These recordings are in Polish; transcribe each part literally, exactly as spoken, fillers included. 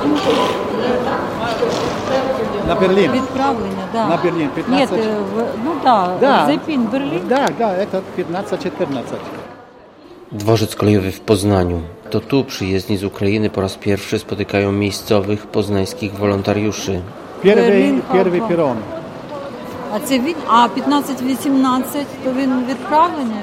На Берлин. Відправлення, да. На Берлин. пятнадцать... Нет, в, ну да, Да. Зепин, Берлин. Да, да, это пятнадцать четырнадцать. Dworzec kolejowy w Poznaniu. To tu przyjezdni z Ukrainy po raz pierwszy spotykają miejscowych poznańskich wolontariuszy. Первый, Берлин, первый Харков. перрон. А це він, а пятнадцать вісімнадцять, то він відправлення?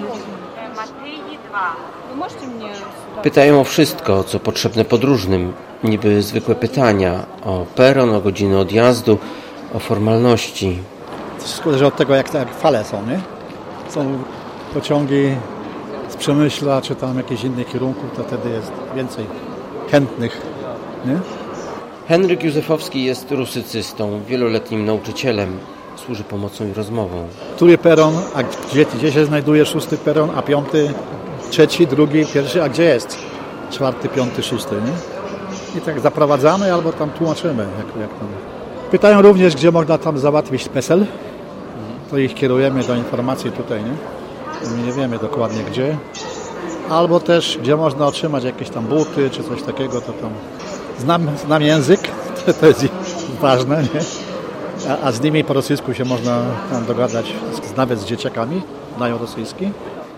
Ви можете мені сюди? Pytają o wszystko, co potrzebne podróżnym. Niby zwykłe pytania o peron, o godziny odjazdu, o formalności. To wszystko zależy od tego, jak, jak fale są, nie? Są pociągi z Przemyśla, czy tam jakichś innych kierunków, to wtedy jest więcej chętnych, nie? Henryk Józefowski jest rusycystą, wieloletnim nauczycielem. Służy pomocą i rozmową. Który peron, a gdzie, gdzie się znajduje szósty peron, a piąty, trzeci, drugi, pierwszy, a gdzie jest czwarty, piąty, szósty, nie? I tak zaprowadzamy albo tam tłumaczymy. Jak, jak tam. Pytają również, gdzie można tam załatwić PESEL. To ich kierujemy do informacji tutaj, nie? My nie wiemy dokładnie gdzie. Albo też, gdzie można otrzymać jakieś tam buty, czy coś takiego, to tam znam, znam język, to, to jest ważne, nie? A, a z nimi po rosyjsku się można tam dogadać, nawet z dzieciakami, znają rosyjski.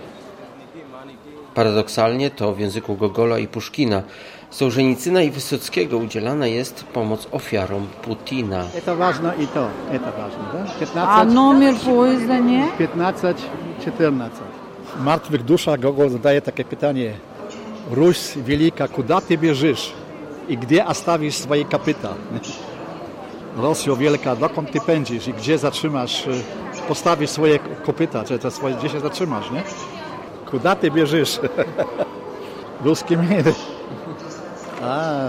Paradoksalnie to w języku Gogola i Puszkina, Sołżenicyna i Wysockiego udzielana jest pomoc ofiarom Putina. To ważne i to, to ważne, tak? А piętnaście, номер поїзда, ні? piętnaście, czternaście. W Martwych duszach Gogol zadaje takie pytanie. Ruś wielka, kuda ty bieżysz i gdzie ostawisz swoje kopyta? Rosjo wielka, dokąd ty pędzisz i gdzie zatrzymasz, postawisz swoje kopyta, czy to swoje, gdzie się zatrzymasz, nie? Kuda ty bieżysz? Ruski mir. A.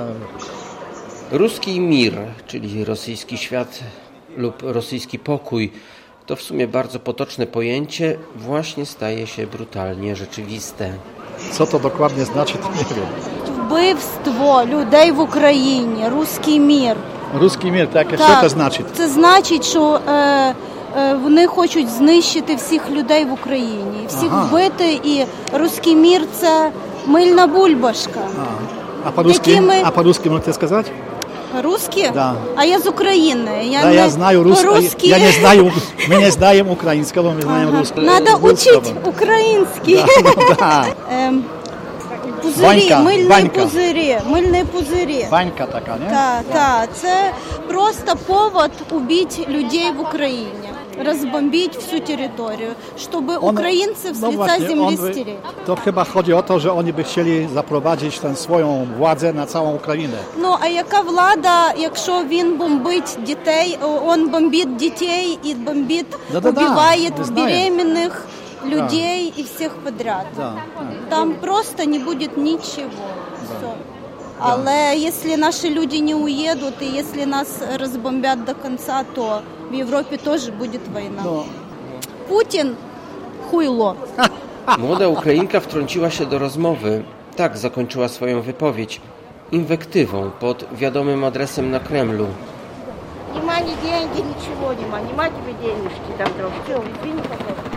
Ruski mir, czyli rosyjski świat lub rosyjski pokój, to w sumie bardzo potoczne pojęcie, właśnie staje się brutalnie rzeczywiste. Co to dokładnie znaczy, to nie wiem. Вбивство людей в Україні, руський мір. Руський мір, так, Так, що це значить? Це значить, що е, е, вони хочуть знищити всіх людей в Україні, всіх Ага. вбити, і руський мір – це мильна бульбашка. А, а по-русски, Які ми- а по-русски можете сказати? Русські? Да. А я з України. Я, Да, не, я знаю русский. по-русски. Я не знаю, мы не знаем украинского, мы знаем русского. Надо Русского. учить український. Да, ну да. Ем, Пузирі, Ванька, мильні Ванька. пузирі, мильні пузирі. Ванька така, не? Так, так, це просто повод убити людей в Україні, розбомбити всю територію, щоб On- українців з no лиця właśnie, землі on by- стереть. To chyba chodzi o to, że oni by chcieli zaprowadzić tę swoją władzę na całą Ukrainę. Ну, а яка влада, якщо він бомбить дітей, він бомбить дітей і бомбить, Да-да-да, убиває ми знаємо. беременних людей і всіх подряд. Да, да. Там просто не будет ничего. Все. Але якщо наші люди не уїдуть, і якщо нас розбомблять до кінця, то в Європі теж буде війна. No, Путін – хуйло. Młoda Ukrainka wtrąciła się do rozmowy. Tak zakończyła swoją wypowiedź. Inwektywą pod wiadomym adresem na Kremlu. Нема ни деньги, ничего нема. Нема тебе денежки там трохи. Все, извини, пожалуйста.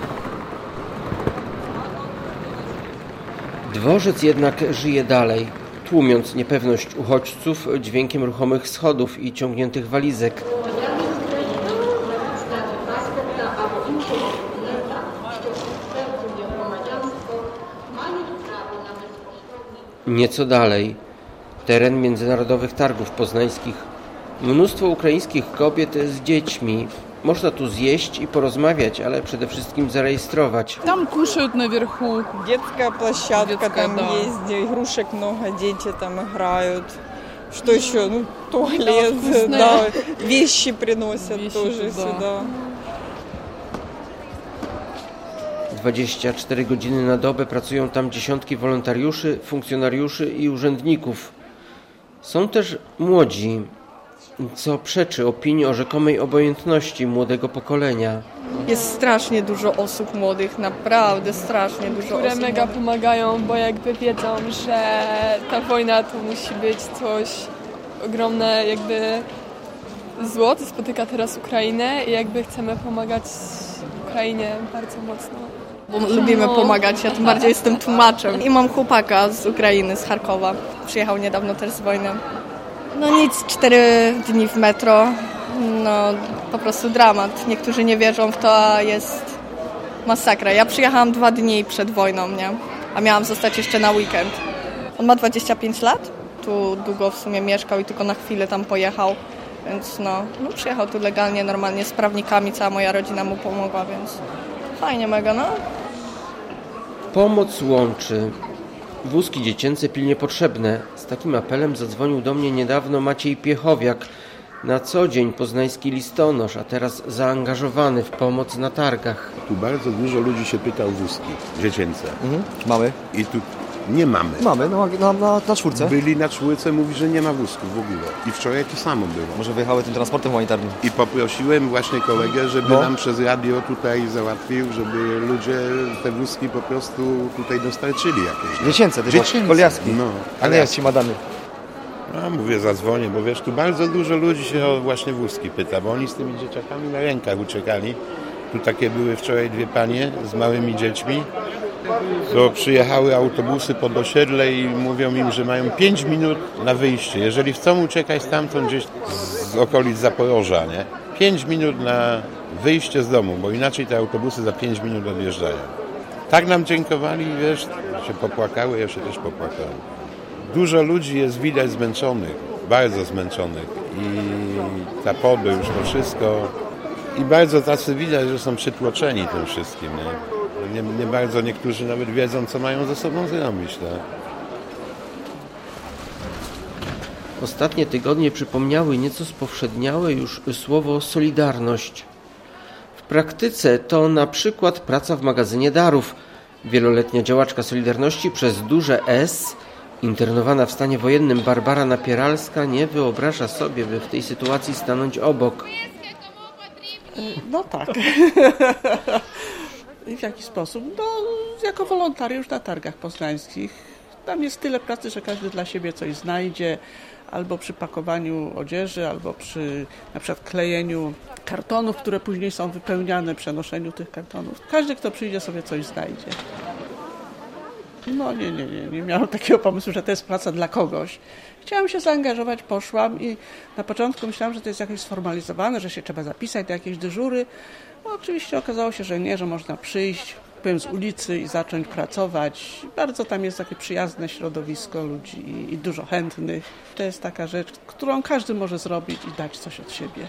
Dworzec jednak żyje dalej, tłumiąc niepewność uchodźców dźwiękiem ruchomych schodów i ciągniętych walizek. Nieco dalej, teren międzynarodowych targów poznańskich. Mnóstwo ukraińskich kobiet z dziećmi. Można tu zjeść i porozmawiać, ale przede wszystkim zarejestrować. Там кушают наверху. Детская площадка Детская, там да. есть, где игрушек много, дети там играют. Что еще? Ну, туалет, вкусное. да, вещи приносят Вещи тоже туда. сюда. dwadzieścia cztery godziny na dobę pracują tam dziesiątki wolontariuszy, funkcjonariuszy i urzędników. Są też młodzi, co przeczy opinii o rzekomej obojętności młodego pokolenia. Jest strasznie dużo osób młodych, naprawdę strasznie dużo które osób mega młodych. pomagają, bo jakby wiedzą, że ta wojna to musi być coś ogromne, jakby zło, co spotyka teraz Ukrainę i jakby chcemy pomagać Ukrainie bardzo mocno. Bo lubimy No. pomagać, ja tym bardziej jestem tłumaczem. I mam chłopaka z Ukrainy, z Charkowa. Przyjechał niedawno też z wojny. No nic, cztery dni w metro, no po prostu dramat. Niektórzy nie wierzą w to, a jest masakra. Ja przyjechałam dwa dni przed wojną, nie? A miałam zostać jeszcze na weekend. On ma dwadzieścia pięć lat, tu długo w sumie mieszkał i tylko na chwilę tam pojechał, więc no, no przyjechał tu legalnie, normalnie z prawnikami, cała moja rodzina mu pomogła, więc fajnie mega, no. Pomoc łączy. Wózki dziecięce pilnie potrzebne. Z takim apelem zadzwonił do mnie niedawno Maciej Piechowiak. Na co dzień poznański listonosz, a teraz zaangażowany w pomoc na targach. Tu bardzo dużo ludzi się pyta o wózki dziecięce. Mhm. Mamy. I tu nie mamy. Mamy, no, na, na, na czwórce. Byli na czwórce, mówi, że nie ma wózków w ogóle. I wczoraj to samo było. Może wyjechały tym transportem humanitarnym. I poprosiłem właśnie kolegę, żeby no. nam przez radio tutaj załatwił, żeby ludzie te wózki po prostu tutaj dostarczyli jakieś. Dziecięce, Dziecięce. Koliaski. No. A nie jest ci madamy. No mówię, zadzwonię, bo wiesz, tu bardzo dużo ludzi się o właśnie wózki pyta, bo oni z tymi dzieciakami na rękach uciekali. Tu takie były wczoraj dwie panie z małymi dziećmi, to przyjechały autobusy pod osiedle i mówią im, że mają pięć minut na wyjście. Jeżeli chcą uciekać stamtąd gdzieś z okolic Zaporoża, nie? pięć minut na wyjście z domu, bo inaczej te autobusy za pięć minut odjeżdżają. Tak nam dziękowali, wiesz, się popłakały, ja się też popłakałem. Dużo ludzi jest widać zmęczonych, bardzo zmęczonych i ta podróż, to wszystko i bardzo tacy widać, że są przytłoczeni tym wszystkim. Nie, nie, nie bardzo niektórzy nawet wiedzą, co mają ze sobą zrobić. Tak? Ostatnie tygodnie przypomniały nieco spowszedniałe już słowo solidarność. W praktyce to na przykład praca w magazynie darów. Wieloletnia działaczka Solidarności przez duże S, internowana w stanie wojennym Barbara Napieralska, nie wyobraża sobie, by w tej sytuacji stanąć obok. No tak. I w jaki sposób? No, jako wolontariusz na targach poznańskich. Tam jest tyle pracy, że każdy dla siebie coś znajdzie. Albo przy pakowaniu odzieży, albo przy na przykład klejeniu kartonów, które później są wypełniane, przenoszeniu tych kartonów. Każdy, kto przyjdzie, sobie coś znajdzie. No nie, nie, nie, nie miałam takiego pomysłu, że to jest praca dla kogoś. Chciałam się zaangażować, poszłam i na początku myślałam, że to jest jakoś sformalizowane, że się trzeba zapisać do jakiejś dyżury. No, oczywiście okazało się, że nie, że można przyjść, powiem, z ulicy i zacząć pracować. Bardzo tam jest takie przyjazne środowisko ludzi i, i dużo chętnych. To jest taka rzecz, którą każdy może zrobić i dać coś od siebie.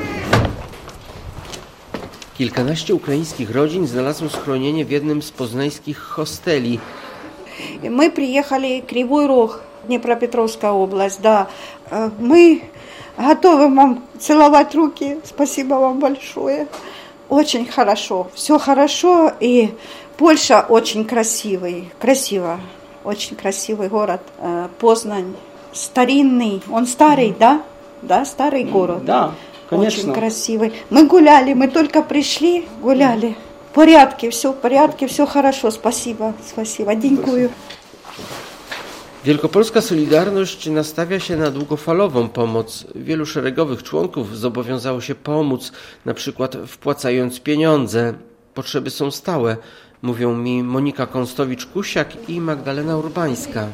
Kilkanaście ukraińskich rodzin znalazło schronienie w jednym z poznańskich hosteli. Мы приехали в Кривой Рог, Днепропетровская область, да. Мы готовы вам целовать руки. Спасибо вам большое. Очень хорошо, все хорошо. И Польша очень красивый, красиво, очень красивый город. Познань старинный, он старый, да? Да, старый город. Да, конечно. Очень красивый. Мы гуляли, мы только пришли, гуляли. W porядku, все w porядku, все хорошо, спасибо, спасибо, dziękuję. Wielkopolska Solidarność nastawia się na długofalową pomoc. Wielu szeregowych członków zobowiązało się pomóc, na przykład wpłacając pieniądze. Potrzeby są stałe, mówią mi Monika Kąstowicz-Kusiak i Magdalena Urbańska.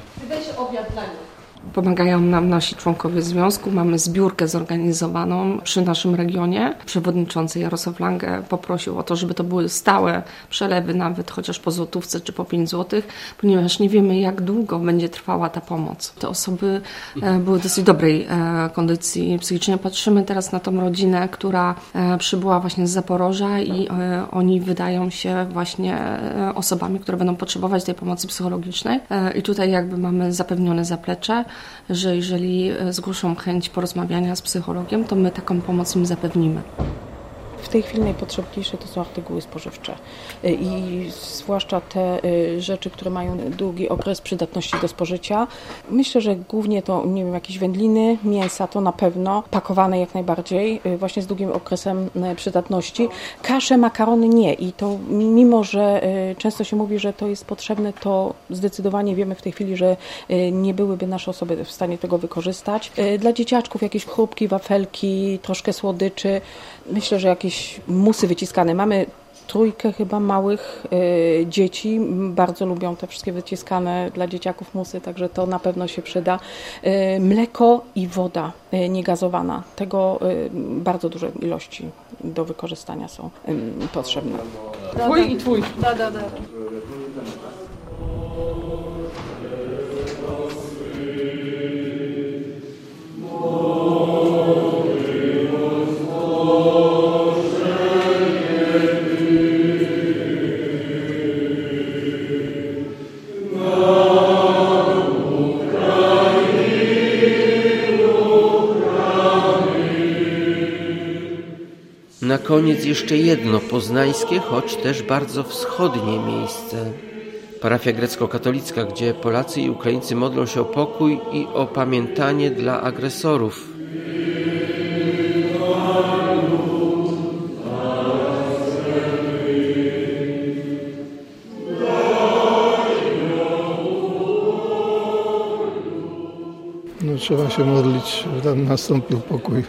Pomagają nam nasi członkowie związku. Mamy zbiórkę zorganizowaną przy naszym regionie. Przewodniczący Jarosław Lange poprosił o to, żeby to były stałe przelewy, nawet chociaż po złotówce czy po pięć złotych, ponieważ nie wiemy, jak długo będzie trwała ta pomoc. Te osoby były w dosyć dobrej kondycji psychicznej. Patrzymy teraz na tą rodzinę, która przybyła właśnie z Zaporoża i oni wydają się właśnie osobami, które będą potrzebować tej pomocy psychologicznej. I tutaj jakby mamy zapewnione zaplecze, że jeżeli zgłoszą chęć porozmawiania z psychologiem, to my taką pomoc im zapewnimy. W tej chwili najpotrzebniejsze to są artykuły spożywcze i zwłaszcza te rzeczy, które mają długi okres przydatności do spożycia. Myślę, że głównie to, nie wiem, jakieś wędliny, mięsa to na pewno, pakowane jak najbardziej, właśnie z długim okresem przydatności. Kasze, makarony nie i to mimo, że często się mówi, że to jest potrzebne, to zdecydowanie wiemy w tej chwili, że nie byłyby nasze osoby w stanie tego wykorzystać. Dla dzieciaczków jakieś chrupki, wafelki, troszkę słodyczy. Myślę, że jakieś musy wyciskane. Mamy trójkę chyba małych y, dzieci. Bardzo lubią te wszystkie wyciskane dla dzieciaków musy, także to na pewno się przyda. Y, mleko i woda y, niegazowana. Tego y, bardzo duże ilości do wykorzystania są y, potrzebne. Twój i twój. Da, da, da. Na koniec jeszcze jedno poznańskie, choć też bardzo wschodnie miejsce. Parafia grecko-katolicka, gdzie Polacy i Ukraińcy modlą się o pokój i opamiętanie dla agresorów. No, trzeba się modlić, żeby tam nastąpił pokój.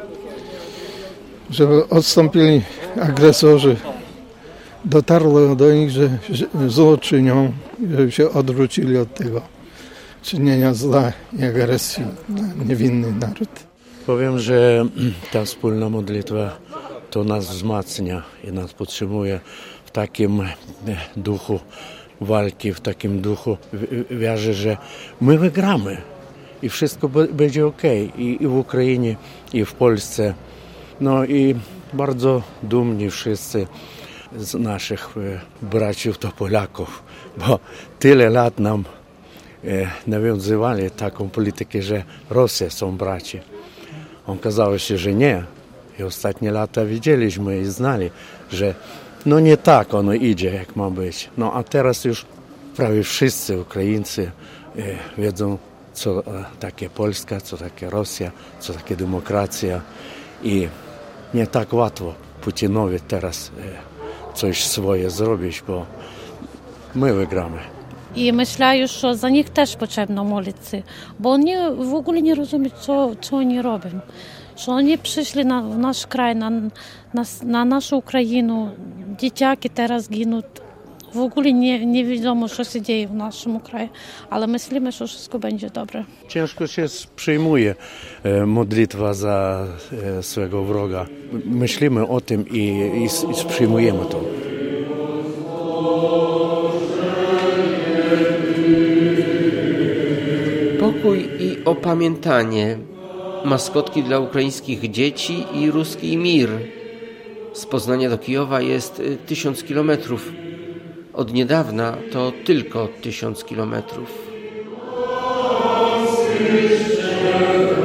Żeby odstąpili agresorzy, dotarło do nich, że zło czynią, żeby się odwrócili od tego czynienia zła i agresji na niewinny naród. Powiem, że ta wspólna modlitwa to nas wzmacnia i nas podtrzymuje w takim duchu walki, w takim duchu wierzę, że my wygramy i wszystko będzie okej. I, i w Ukrainie, i w Polsce. No i bardzo dumni wszyscy z naszych braciów to Polaków, bo tyle lat nam nawiązywali taką politykę, że Rosja są braci. Okazało się, że nie. I ostatnie lata widzieliśmy i znali, że no nie tak ono idzie, jak ma być. No a teraz już prawie wszyscy Ukraińcy wiedzą, co takie Polska, co takie Rosja, co takie demokracja. I nie tak łatwo Putinowi teraz coś swoje zrobić, bo my wygramy. І myślę, що за них теж потрібно молитися, бо вони в ogóle не розуміють, що, що вони роблять. Що вони прийшли на в наш край, на, на, на нашу Україну, дітяки зараз гинуть. W ogóle nie, nie wiadomo, co się dzieje w naszym kraju, ale myślimy, że wszystko będzie dobre. Ciężko się przyjmuje modlitwa za swego wroga. Myślimy o tym i, i, i przyjmujemy to. Pokój i opamiętanie. Maskotki dla ukraińskich dzieci i ruski mir. Z Poznania do Kijowa jest tysiąc kilometrów. Od niedawna to tylko tysiąc kilometrów.